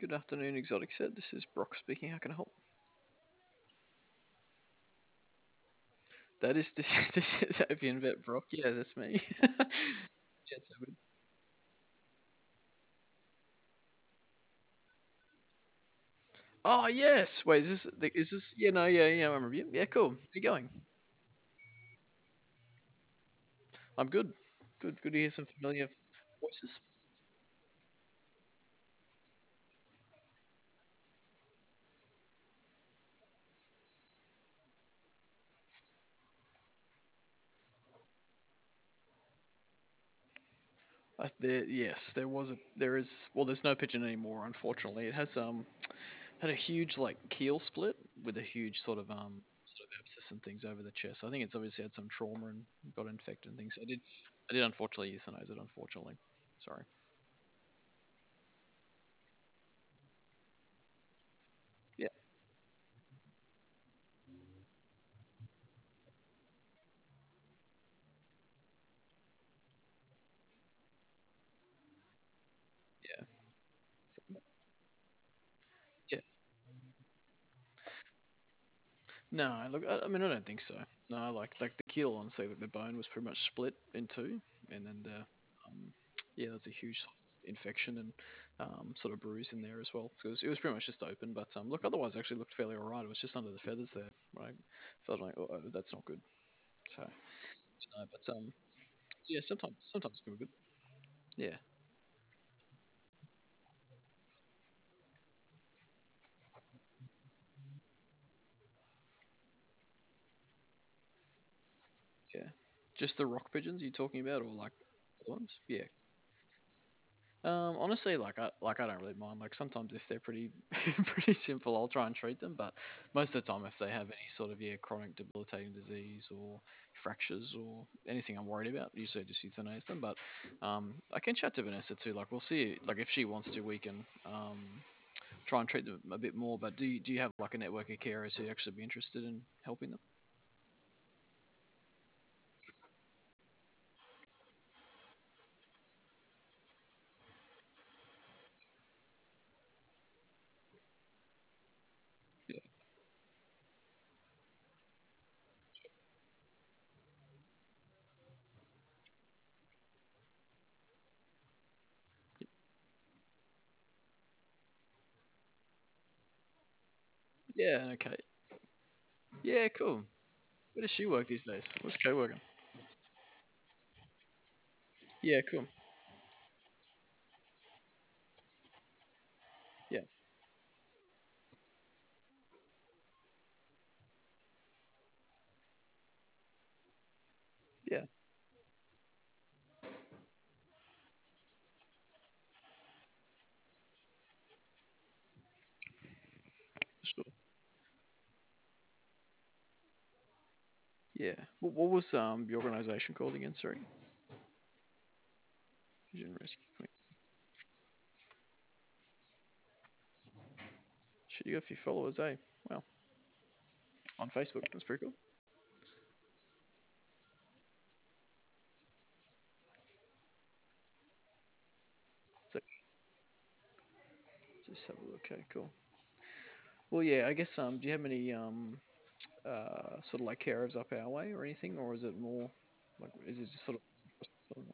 Good afternoon, Exotic Set. This is Brock speaking. How can I help? That is this is Avian Vet Brock. Yeah, that's me. Yeah, so good. Oh yes. Wait, is this? Yeah, no, yeah. I remember you. Yeah, cool. How you going? I'm good. Good to hear some familiar voices. Yes, there is. Well, there's no pigeon anymore. Unfortunately, it has had a huge like keel split with a huge sort of abscess and things over the chest. I think it's obviously had some trauma and got infected and things. I did unfortunately euthanize it. Unfortunately, sorry. Yeah, yeah, yeah. No, look, I mean, I don't think so. No, like the keel, honestly, like the bone was pretty much split in two, and then yeah, that's a huge infection and sort of bruise in there as well. So it was pretty much just open, but look, otherwise, it actually looked fairly alright. It was just under the feathers there, right? Felt like, oh, that's not good. So, no, but yeah, sometimes it can be good. Yeah, yeah. Just the rock pigeons you're talking about, or like other ones? Yeah. Honestly, I don't really mind. Like sometimes if they're pretty pretty simple, I'll try and treat them. But most of the time, if they have any sort of chronic debilitating disease or fractures or anything I'm worried about, usually I just euthanize them. But I can chat to Vanessa too. Like we'll see. Like if she wants to, we can try and treat them a bit more. But do you have like a network of carers who actually be interested in helping them? Yeah. Yeah. Okay. Yeah. Cool. Where does she work these days? What's co working? Yeah. Cool. Yeah. Yeah. Sure. Yeah. What was the organisation called again? Sorry. Pigeon Rescue. Shit, you got a few followers, eh? Wow. On Facebook. That's pretty cool. So just have a look. Okay, cool. Well, yeah. I guess do you have any sort of like carers up our way or anything, or is it more like is it just sort of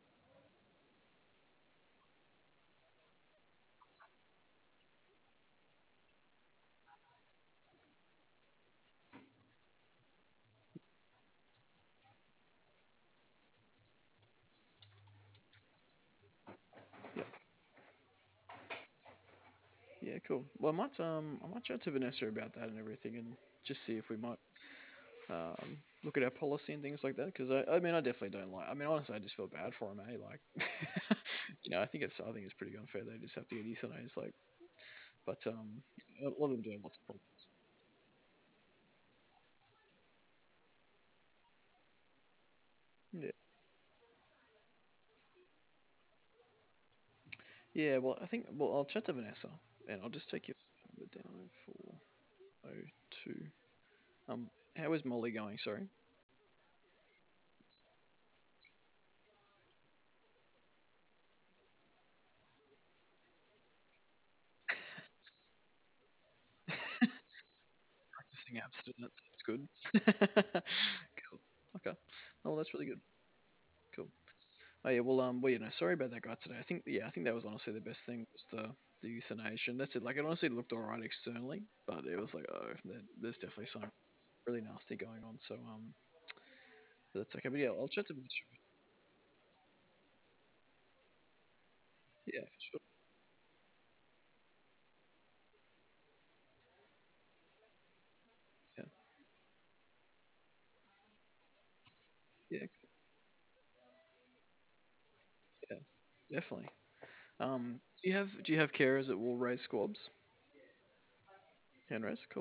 yeah, yeah, cool. Well, I might chat to Vanessa about that and everything, and just see if we might look at our policy and things like that. Because I mean, I definitely don't like. I mean, honestly, I just feel bad for him, eh? Like, I think it's pretty unfair. They just have to get euthanized. Like, but a lot of them do have lots of problems. Yeah, yeah. Well, I think well, I'll chat to Vanessa, and I'll just take your phone number down 402. How is Molly going? Sorry. using abstinence. That's good. Cool. Okay. Oh, well, that's really good. Cool. Oh yeah. Well, sorry about that guy today. I think that was honestly the best thing was the euthanasia. That's it. Like, it honestly looked alright externally, but it was like, oh, there's definitely something really nasty going on. So, that's okay. But yeah, I'll chat to Mitch. Yeah, for sure. Yeah, yeah, yeah, definitely. Do you have carers that will raise squabs? Hand raise, cool.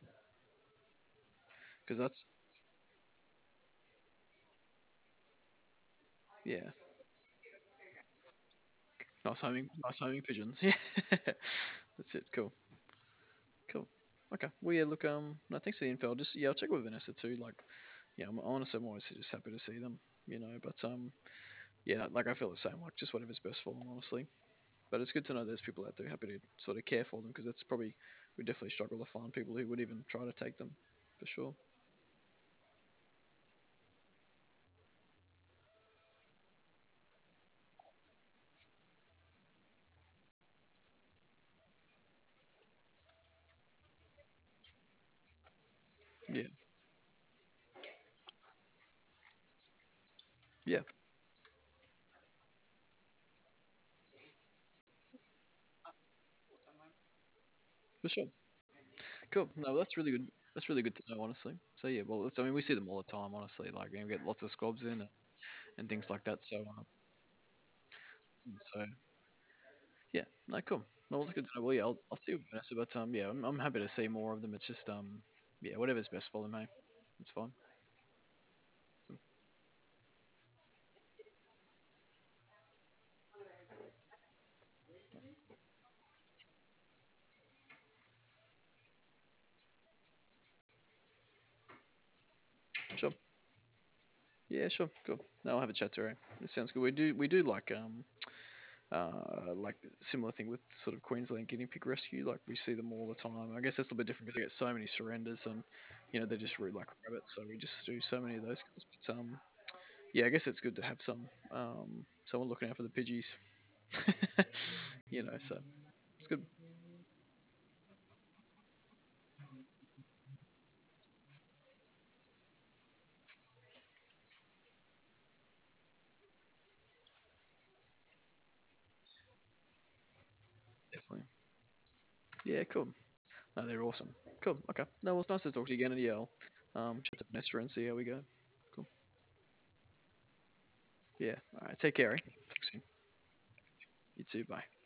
Because that's yeah, nice homing pigeons. Yeah, that's it. Cool, cool. Okay. Well, yeah. Look, no, thanks for the info. I'll check with Vanessa too. Like, yeah, honestly, I'm always just happy to see them. But yeah, like I feel the same. Like, just whatever's best for them, honestly. But it's good to know there's people out there happy to sort of care for them because that's probably we definitely struggle to find people who would even try to take them, for sure. Yeah, yeah, for sure. Cool. No, that's really good. That's really good to know, honestly. So yeah, well, I mean, we see them all the time, honestly. Like, we get lots of squabs in and things like that. So yeah, no, cool. No, well, it's good to know. Well, yeah, I'll see you, Vanessa. But yeah, I'm happy to see more of them. It's just yeah, whatever's best for them, mate. It's fine. Sure. Yeah, sure. Cool. No, I'll have a chat to her. It sounds good. We do like similar thing with sort of Queensland guinea pig rescue. Like, we see them all the time. I guess that's a little bit different because they get so many surrenders and they're just rude like rabbits. So we just do so many of those guys. But yeah, I guess it's good to have someone looking out for the pidgeys. So it's good. Definitely. Yeah, cool. No, they're awesome. Cool. Okay. No, well, it's nice to talk to you again, and yeah, I'll chat to Vanessa and see how we go. Cool. Yeah. All right. Take care. Eh? Talk soon. You too. Bye.